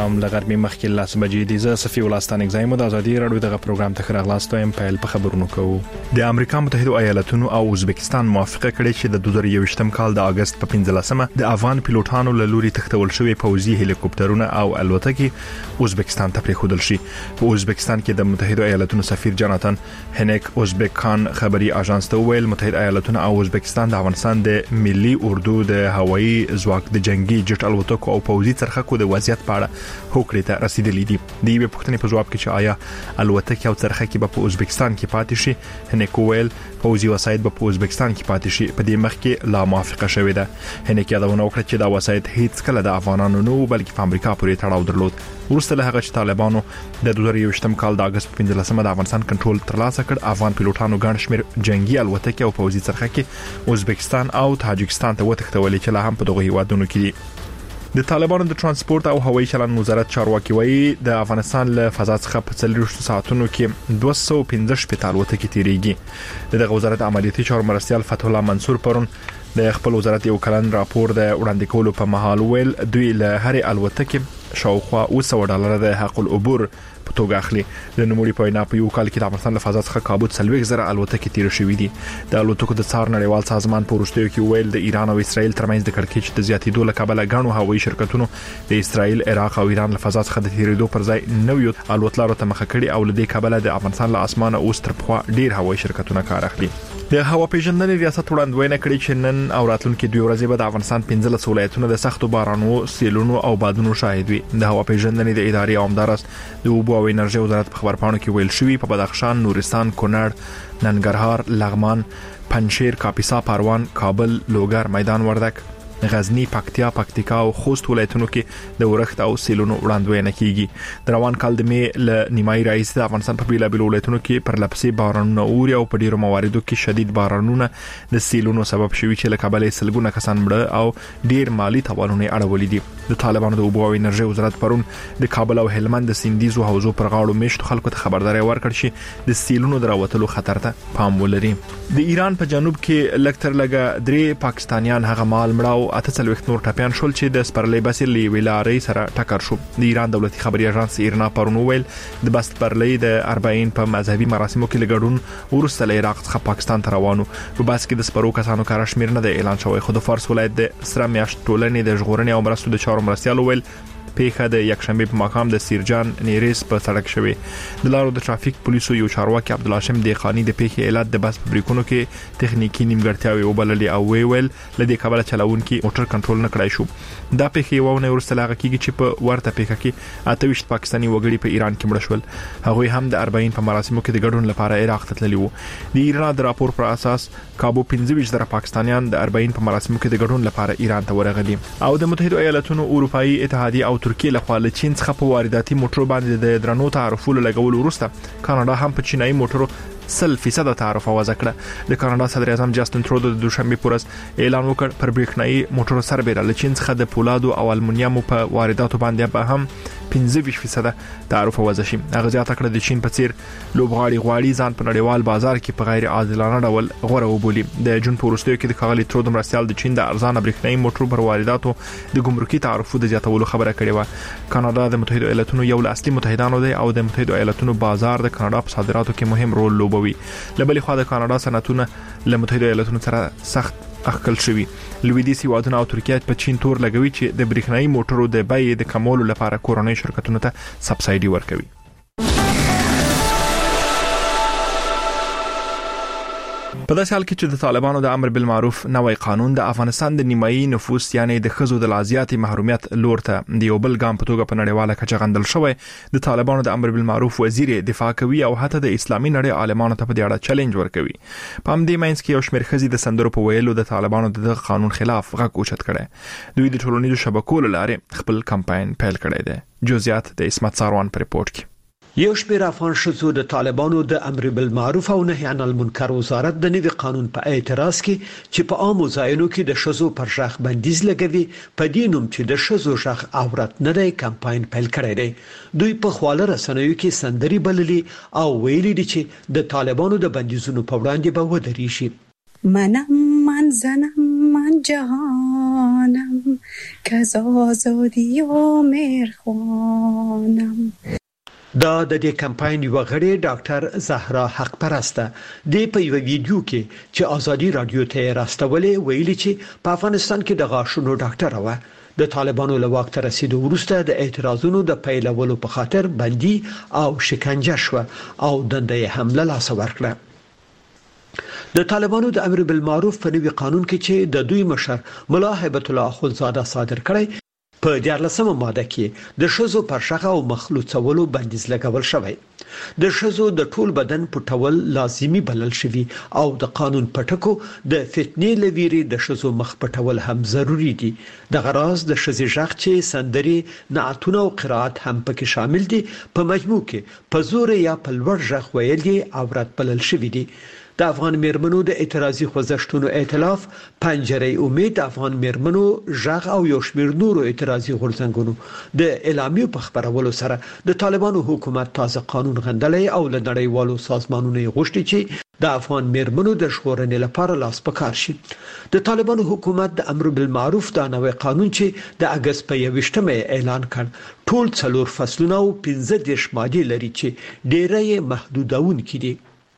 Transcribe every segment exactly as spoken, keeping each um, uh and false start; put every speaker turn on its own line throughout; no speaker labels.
سلام لغربي مخکې لاس بجې دي زه صفي ولستان اگزایم د ازادي رادیو دغه پروګرام ته خراغلاستو ام پیل په خبرونو کوو. د امریکا متحده ایالاتونو او ازبکستان موافقه کړې چې د دوه زره یوویشتم کال د اگست په پنځلسمه د افغان پیلوټانو له لوري تختول شوی پوځي هلیکوپټرونه او الوتکې ازبکستان ته پریښودل شي. په ازبکستان کې د متحده ایالاتونو سفیر جاناتان هنیک ازبک خان خبري اژانس ته ویل متحده ایالاتونو او ازبکستان د افغانستان د ملي اردو د هوایي ځواک د جنگي جټ الوتکو او پوځي څرخکو د وضعیت په اړه هوکړې ته رسیدلې دي. د یوې پوښتنې په جواب کې چې آیا الوتکې او څرخکې به په ازبکستان کې پاتې شي، هنیک ویل پوځي وسایط به په ازبکستان کې پاتې شي. په دې مخ کې لا موافقه شوې ده. هنیک یادونه وکړه چې دا وسایط هیڅ کله د افغانانو نه بلکې په امریکا پورې تړاو درلود. ورسته له هغه چې طالبانو د دوه زره یوویشتم کال د اگست په پنځلسمه د افغانستان کنټرول ترلاسه کړ، افغان پیلوټانو ګڼ شمېر جنگي الوتکې او پوځي څرخکې ازبکستان او تاجکستان ته وتښتولې چې لا هم په دغه هیوادونو کې دي. د طالبانو د ترانسپورت او هوایي چلند وزارت چارواکي وایي د افغانستان له فضا څخه په څلور ساعتونو کې دوه سوه پنځه شپږ الوتکې تیریږي. دغه وزارت عملیاتي چارو مرستیال فتح الله منصور پرون د خپل وزارت یو کلن راپور د وړاندې کولو په مهال ویل دوی له هرې الوتکې شاوخوا اوه سوه ډالر د حق العبور په توګه اخلي. د نوموړي په وینا په یو کال کې د افغانستان له فضا څخه کابو څلوېښت زره الوتکې تیر شوې دي. د الوتکو د څار نړیوال سازمان په وروستیو کې ویل د ایران او اسرائیل ترمنځ د کړکېچ د زیاتېدو له کبله غاڼو هوایي شرکتونو د اسرائیل، عراق او ایران له فضا څخه د تیریدو پر ځای نویو الوتلارو ته مخه کړي او له دې کبله د افغانستان له اسمانه اوس تر پخوا ډیر هوایي شرکتونه کار اخلي. د هوا پیژندنې ریاست وړاندوینه کړې چې نن او راتلونکي دوه ورځې به د افغانستان پنځلس ولایتونه د سختو بارانونو، سیلونو او بادونو شاهد وي. د هوا پیژندنې د ادارې عمدارس د اوبو او انرژي وزارت په خبرپاڼو کې ویل شوی په بدخشان، نورستان، کونړ، ننګرهار، لغمان، پنجشیر، کاپیسا، پروان، کابل، لوګر، میدان وردګ، غزنی، پکتیا، پکتیکا او خوست ولایتونو کې د ورښت او سیلونو وړاندوینه کیږي. د روان کال د مې ل نیمایي راځي د افغانستان په بیلابیلو ولایتونو کې پر لپسې بارانونه اوري او په ډیرو مواردو کې شدید بارانونه د سیلونو سبب شوي چې له کابل سلګونه کسان مړه او ډیر مالی تاوانونه اړولې دي. د طالبانو د اوبو او انرژي وزارت پرون د کابل او هلمند د سیندیزو حوزو پر غاړو میشت خلکو ته خبرداري ورکړ چې د سیلونو دراوتلو خطر ته پام ولري. د ایران په جنوب کې لکتر لګه درې پاکستانیان هغه مال مړاو اته څلوېښت نور ټپيان شول چې د سپرلۍ بسې لی ویلارې سره ټکر شو. د ایران دولتي خبري اژانس ایرنا پرون ویل د بس سپرلۍ د اربعین په مذهبي مراسمو کې لګډون ورسته له عراق څخه پاکستان ته روانو. په بس کې د سپرو کسانو کار شمیر نه د اعلان شوی، خو د فارس ولایت د سره میاشت ټولنې د ژغورنې او مرستو د چارو مرستیال ویل پیښه د یکشنبه په مقام د سیرجان نیریس په سړک شوی. د لارو د ټرافیک پولیسو یو چارواکي عبدالهاشم دیخانی د پیښې علت د بس فابریکونو کې تخنیکی نیمګړتیاوې وبللې او وی ویل لدې کبله چلوونکي موټر کنټرول نه کړای شو. دا پیښه یو نه ورسته لاغه کیږي چې په ورته پیښه کې اته ویشت پاکستاني وګړي په ایران کې مړ شول. هغوی هم د اربعین په مراسمو کې د ګډون لپاره عراق ته تللي وو. د ایران د راپور پر اساس کابو پنځه ویشت زره پاکستانیان د اربعین په مراسمو کې د ګډون لپاره ایران ته ورغلي. او د متحده ایالاتونو، اروپאי اتحادیه او ترکیه له خوا چین څخه په وارداتي موټرو باندې د درنو تعرفو لګول وروسته کاناډا هم په چینایي موټرو سل فیصد تعرف وضع کړه. د کاناډا صدر اعظم جاستن ترودو د دوشنبه پورز اعلان وکړ پر برېښنايي موټرو سربېره له چین څخه د پولادو او المونیمو په وارداتو باندې به هم پنځه ویشت فیصد تعرف وضع شي. هغه زیاته کړه د چین په څیر لوبغاړي غواړي ځان په نړیوال بازار کې په غیر عادلانه ډول غوړه وبولي. د جون په وروستیو کې د کاغلي ترودو مرستیال د چین د ارزانه برېښنايي موټرو پر وارداتو د ګمرکي تعرفو د زیاتولو خبره کړې و. کاناډا د متحده ایالاتونو یو له اصلي متحدانو دی او د متحده ایالاتونو بازار د کاناډا په صادراتو کې مهم رول لوبوي. لبلې خو د کاناډا صنعتونه له متحده ایالاتونو سره سخت اخکل شوی. لویدیسي وادونه او ترکیه په چین تور لګوي چې د برېښنايي موټرو د بیې د کمولو لپاره کورنۍ شرکتونو ته سبسایډي ورکوي. په داسې حال کې چې د طالبانو د امر بالمعروف نوې قانون د افغانستان د نیمایي نفوس یعنی د ښځو د لازیاتي محرومیت لور ته د یو بل ګام په توګه په نړیواله کچه غندل شوی، د طالبانو د امر بالمعروف وزیر دفاع کوي او حتی د اسلامي نړۍ عالمانو ته په دې اړه چیلنج ورکوي. په همدې مینس کې یو شمېر ښځې د سندرو په ویلو د طالبانو د قانون خلاف غږ اوچت کړي. دوی د ټولنیزو شبکو له لارې خپل کمپاین پیل کړی دی. جزئیات د اسمت ساروان پر رپورت کې.
یو شمېر افغان ښځو د طالبانو د امر بالمعروف او نهي عن المنکر وزارت د نوي قانون په اعتراض کې چې په عامو ځایونو کې د ښځو پر ژغ بندیز لګوي په دې نوم چې د ښځو ژغ عورت نه دی کمپاین پیل کړی دی. دوی په خواله رسنیو کې سندري بللي او ویلي دي چې د طالبانو د بندیزونو په وړاندې به ودرېږي.
منم من زنم من جهانم که از آزادی و مهر خوانم.
دا د دې کمپاین یو غړي ډاکټر زهرا حق پرسته د په یو ویډیو کې چې ازادي رادیو ته راستولې ویلي چې په افغانستان کې د غاښونو ډاکټر و د طالبانو له واک ته رسیدو وروسته د اعتراضونو د پیلولو په خاطر بندي او شکنجه شو او دنده حمله لاس ورکړه. د طالبانو د امر بالمعروف په نوي قانون کې چې د دوی مشر ملا هیبت الله اخوندزاده صادر کړی په دیارلسمه ماده کې د شذو پرشغه او مخلوطولو بندیز لګول شوی. د شذو د ټول بدن پټول لازمی بلل شوی او د قانون پټکو د فتنې لویری د شذو مخ پټول هم ضروری دي. د غراز د شذي ژغ چې سندري نعتونه او قرات هم پکې شامل دي په مجموع کې په زور یا په لوړ ژغ ویل دي عورت بلل شوی دي. د افغان میرمنو د اعتراضي خوځښتونو ائتلاف پنجره امید افغان میرمنو ژغ او یو شمېر نورو اعتراضي غورځنګونو د اعلامیو په خبرولو سره د طالبانو حکومت تازه قانون غندلې او له نړیوالو سازمانونو غوښتي چې د افغان میرمنو د ژغورنې لپاره لاس پکار شي. د طالبانو حکومت د امر بالمعروف د نوې قانون چې د اگست په یوویشتمه اعلان کړ ټول څلور فصلونه او پنځه دیرش مادې لري چې ډېرې محدودون کړي.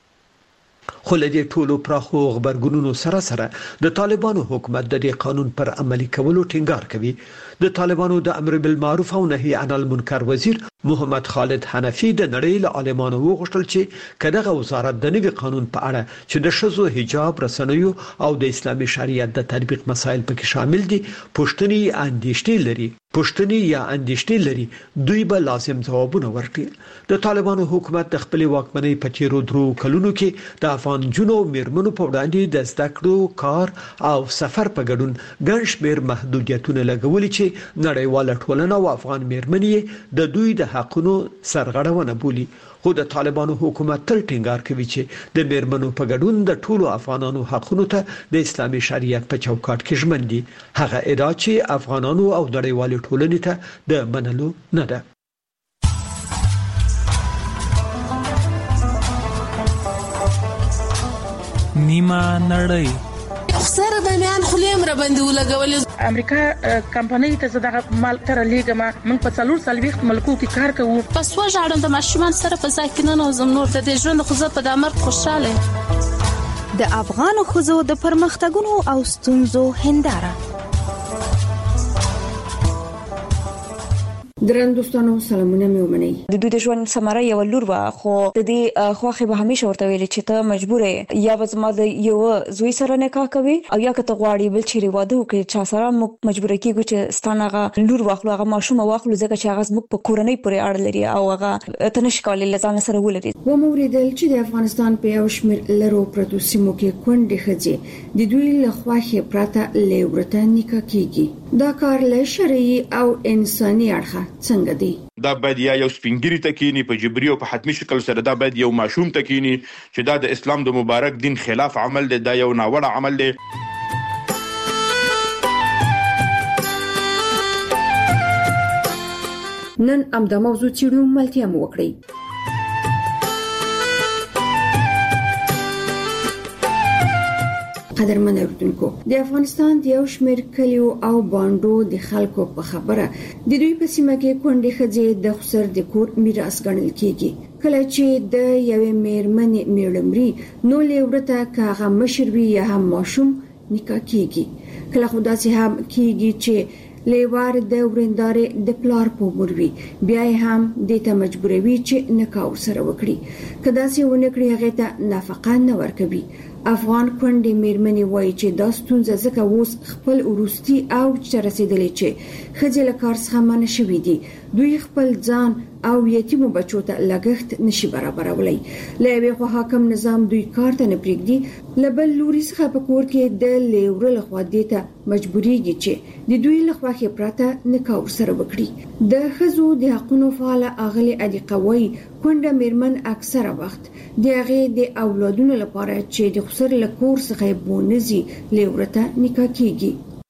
خو له دې ټولو پراخو خبرګونونو سره سره د طالبانو حکومت د دې قانون پر عملي کولو ټینګار کوي. د طالبانو د امر بالمعروف او نهي عن المنکر وزیر محمد خالد حنفي د نړۍ له عالمانو وغوښتل چې کداغه وزارت د نوي قانون په اړه چې د شذو حجاب رسنیو او د اسلامي شریعت د تطبیق مسایل پکې شامل دي پښتني اندیشتي لري پښتني یا اندیشتي لري دوی به لازم ځوابونه ورکړي. د طالبانو حکومت د خپل واکمنۍ په تیرو درو کلونو کې د افغان جنو میرمنو په وړاندې د زده کړو کار او سفر په ګډون ګڼ شمېر محدودیتونه لګولي چې نړیواله ټولنه او افغان میرمنې د دوی د حقونو سرغړونه بولي. خو د طالبانو حکومت تل ټینګار کوي چې د میرمنو په ګډون د ټولو افغانانو حقونو ته د اسلامي شریعت په چوکاټ کې ژمن دي. هغه ادعا چې افغانانو او نړیوالې ټولنې ته د منلو نه ده.
نیمه نړۍ
سره د میان خلیم را باندې ولګول
امریکا کمپنۍ ته زړه مال تر لیګما موږ په څلور سلويخت ملکو کې کار کوو.
پس و ژړم د ماشومان سره په ځای کې نه نوزم نور د ژوند خو زه په دامر خوشاله.
د افغان خزو د پرمختګونو او ستونزو هنداره.
درندوستانو سلامونه مې ومنئ.
د دوی د ژوند سمره یو لور وا خو د دې خوخه به همیشه ورته ویل چې ته مجبور یا به زما د یو زوی سره نکاح کوي او یا که ته غواړي بل چیرې واده وکړي چې سره مجبور کیږي چې ستانهغه لور واخلو هغه ماشوم واخلو ځکه چې هغه زموږ په کورنۍ پورې اړه لري او هغه تنش کولای لزان سره ولري.
و موریدل چې د افغانستان په یو شمېر لرو پروتو سیمو کې کونډې ښځې د دوی له خواخې پراته لیورته نکاح کیږي. دا کار له شرعي او انساني اړخه څنګه دی؟
دا باید یا یو سپینګری تکینی په جبري او په حتمی شکل سره دا باید یو ماشوم تکینی چې دا د اسلام د مبارک دین خلاف عمل دی، دا یو ناوړه عمل دی.
نن ام د موضوع چیرو ملتیا مو وکړي. قدرمن اوردونکو، د افغانستان د یو شمېر کلیو او باندو د خلکو په خبره د دوی په سیمه کې کونډې ښځې د خسر د کور میراث ګڼل کیږي. کله چې د یوې میرمنې میړمري نو لیورته کاغه مشروي یا هم ماشوم نکاح کیږي. کله خو داسې هم کیږي چې لیوار د ورندارې د پلار په مروي بیا هم د ته مجبوروي چې نکاح سره وکړي. کدا سي ونکړي هغه ته نفقه نه ورکوي. افغان کونډې میرمنې وایي چې دا ستونزه ځکه اوس خپل وروستي اوج ته رسیدلې چې ښځې له کار څخه منع شوي دي. دوی خپل ځان او یتیمو بچو ته لګښت نشي برابرولی. له یوې خوا حاکم نظام دوی کار ته نه پرېږدي، له بل لوري څخه په کور کې د لیوره لخوا دې ته مجبوریږي چې د دوی له خواخې پراته نکاح ورسره وکړي. د ښځو د حقونو فعاله اغلې عدیقه وایي کونډه میرمن اکثره وخت د هغې د اولادونو لپاره چې د خسر له کور څخه بونځي لیورته نکاح کیږي.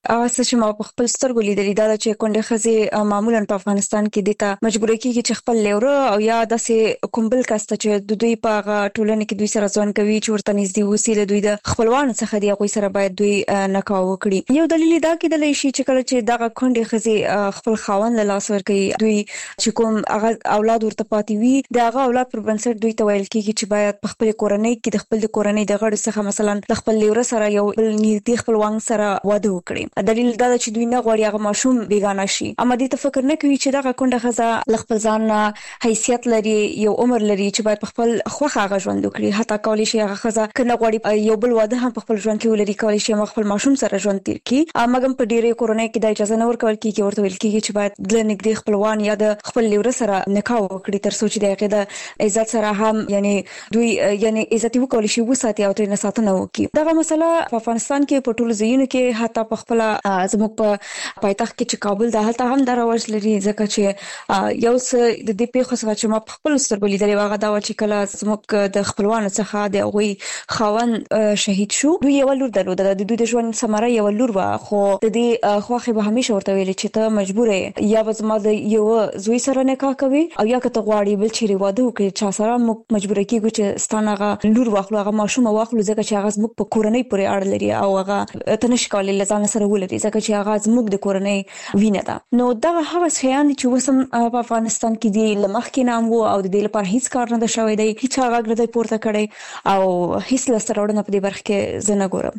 اوسه چې ما په خپل سترګو لیدلې دا چې کونډه خزي معمولا په افغانستان کې دته مجبور کیږي چې خپل لوره او یا داسې کومبل کاسته چې د دوی په ټولنه کې دوی سره ځوان کوي چې ورته نږدې وسیله دوی د خپلوانو څخه دی غوي سره باید دوی نکاح وکړي. یو دلیل دا کې د لشي چې کله چې دغه کونډه خزي خپل خاوند له لاس ور کوي دوی چې کوم هغه اولاد ورته پاتې وي دغه اولاد پر بنسټ دوی ته ویل کیږي چې باید په خپل کورنۍ کې د خپل کورنۍ د غړو څخه مثلا د خپل لوره سره یو نږدې خپلوان سره واده وکړي. دلیل دا چې دوی نه غواړي هغه ماشوم بیگانه شي. اما دې ته فکر نه کوي چې دغه کونډه خزه خپل ځان حیثیت لري یو عمر لري چې باید په خپل خوخه هغه ژوند وکړي. حتی کولی شي هغه خزه کنه غواړي یو بل واده هم په خپل ژوند کې ولري کولی شي خپل ماشوم سره ژوند تیر کړي. اما په ډیره کورنۍ کې د اجازه نه ورکول کیږي ورته ویل کیږي چې باید د نږدې خپلوان یا د خپل لوره سره نکاح وکړي تر څو چې د عقیده عزت سره هم یعنی دوی یعنی عزت وکول شي وساتي او ترې ساتنه وکړي. دغه مسله په افغانستان کې په ټولو ځایونو کې حتی په خپل زموږ په پایتخت کې چې کابل د هلته هم دراوځ لري ځکه چې یو څه د دې پیښو څخه چې ما په خپل سترګو لیدلې واغه دا چې کله زموږ د خپلوانو څخه د غوي خاون شهید شو دوی یو لور درلوده د دوی د ژوند سمره یو لور وا خو د دې خوخه به همیشه ورته ویل چې ته مجبور یې یا به زما د یو زوی سره نکاح کوي او یا که ته غواړي بل چیرې واده وکړي چې سره مجبور کیږي چې ستانه لور واخلو هغه ماشوم واخلو ځکه چې هغه زموږ په کورنۍ پورې اړه لري او هغه تنش کولای لزان سره ولري ځکه چې هغه زموږ د کورنۍ وینه ده. نو دا هغه شیان چې وسم په افغانستان کې دی لمخ کې نام وو او د دې لپاره هیڅ کار نه شوی دی هیڅ هغه غړدې پورته کړي او هیڅ لسته وړاندې په دې برخه کې زنه ګورم.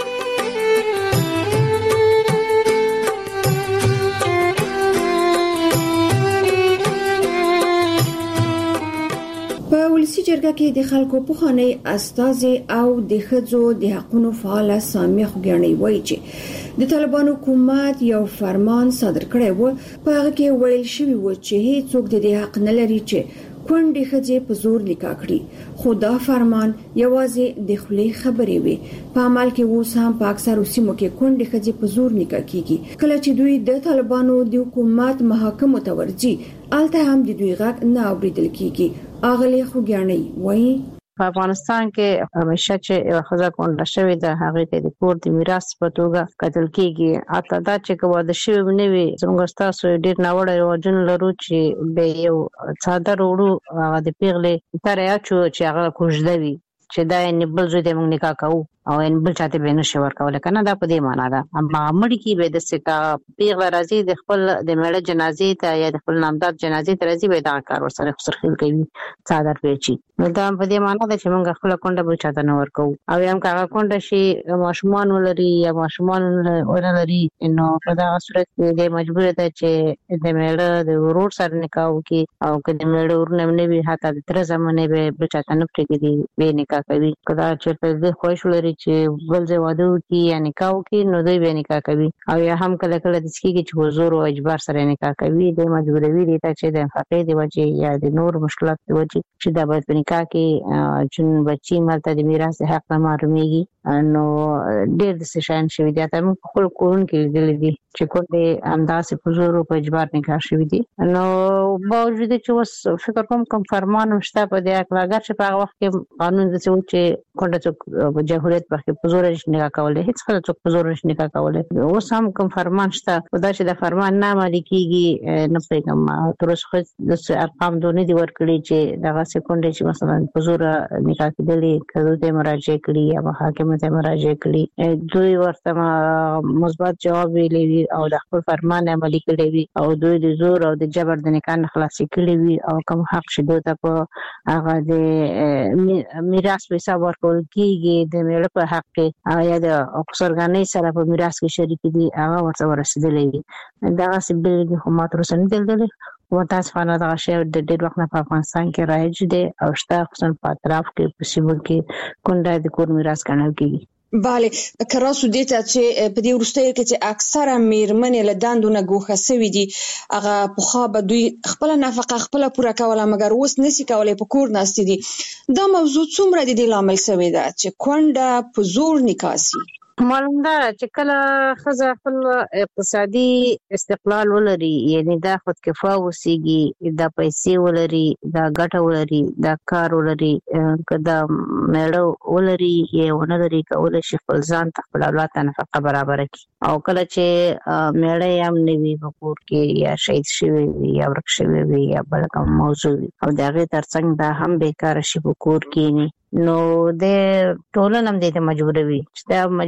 په ولسی جرګه کې د خلکو په خانه استازي او د خځو د حقوقو فعال سامي خوګنی وایي چې د طالبانو حکومت یو فرمان صادر کړی و په هغه کې ویل شوی و چې هیڅوک د دې حق نه لري چې کونډې خځې په زور نکاح کړي. خو دا فرمان یوازې د خولي خبرې وي په عمل کې اوس هم په اکثر سیمو کې کونډې خځې په زور نکاح کیږي. کله چې دوی د طالبانو د حکومت محاکمو ته ورځي الته هم د دوی غږ نه اوریدل کیږي. اغلی خوګیانې وایي
په افغانستان کې همیشه چې یو خزه کونډه شوی د هغه ته د کور د میراث په توګه قتل کیږي. اته دا چې کومه شوی نه وي څنګه تاسو ډیر ناوړه رواجونه لرو چې به یو څادر وړو هغه د پیغلې تر یا چې هغه کوژدوي چې دا یې بل زوی د موږ نکاح کوو او ان بل چاته به نشي ورکول کنه دا په دې معنا ده. اما مړی کې به د سکا پیغله راځي د خپل د مړه جنازې ته یا د خپل نامدار جنازې ته راځي به دا کار ورسره خسرخیل کوي څادر پیچي. نو دا په دې معنا ده چې موږ خپل کونډه به چاته نه ورکو او هم هغه کونډه شي ماشومان ولري یا ماشومان ولري نو په دا صورت کې د مجبور ده چې د مړه د ورور سره نکاح وکړي او که د مړه ورنه نه وي حتی د تر زمانه به بل چاته نه پرېږدي به نکاح کوي. کله چې په دې خوښ ولري چې بل ځای واده وکړي یا نکاح وکړي نو دوی به نکاح کوي او یا هم کله کله د سکیږي چې حضور او اجبار سره نکاح کوي د مجبوروي دي چې د فقې دی وجه یا د نور مشکلات دی وجه چې د باید په نکاح کې چې بچي مالته د میراث حق نه محروميږي. نو ډېر د شان شوی دی ته په خپل کورن کې دي دي چې کومه انداسې په زور او په اجبار نکاح شوی دي. نو باوجود چې وس فکر کوم کوم فرمان مشته په دې اکلاګر چې په هغه وخت کې قانون د څه چې کونډه څوک په جمهوریت په په زور نکاح کولای هیڅ خلک څوک په زور نکاح کولای. اوس هم کوم فرمان شته خدای چې د فرمان نه مالي کیږي نه پیغام تر اوسه د ارقام دونه دي ورکړي چې دغه سکونډه چې مثلا په زور نکاح کېدلې کله د مراجعه کړي یا حاکم ته مراجعه کړي دوی ورته مثبت جواب ویلي او د خپل فرمان عملي کړی وي او دوی د زور او د جبر د نکاح خلاصي کړی وي او کوم حق شته ته په هغه د میراث په حساب ورکول کیږي د میړه په حق کې یا د اکثرګانې سره په میراث کې شریک دي هغه ورته ورسېدلې وي. دا سیبل د حکومت رسنۍ دلته متاسفانه دا شی د ډېر وخت په افغانستان کې رایج دي او شته خصوصا په اطراف کې په سیمو کې کونډه د کور میراث ګڼل کیږي.
bale کراسو دیتا چې په دې ورستۍ کې چې اکثره میرمنې له دندونه ګوښه سوي دي هغه په خوا به دوی خپل نفقه خپل پوره کوله مګر اوس نسی کولای په کور ناستې دي. دا موضوع څومره د دې لامل سوی ده چې کونډه په زور نکاسي؟
معلوم ده چې کله ښځه خپل اقتصادي استقلال ولري، یعنی دا خود کفا وسیږي، دا پیسې ولري، دا ګټه ولري، دا کار ولري، که دا میړه ولري یا ونه لري، کولی شي خپل ځان ته خپل اولاد ته نفقه برابره کړي. او کله چې میړه یې هم نه وي په کور کې، یا شهید شوی وي یا ورک شوی وي یا بل کوم موضوع وي، او د هغې ترڅنګ دا هم بیکاره شي په کور کې، نو د ټولنه هم دې ته مجبوروي چې دا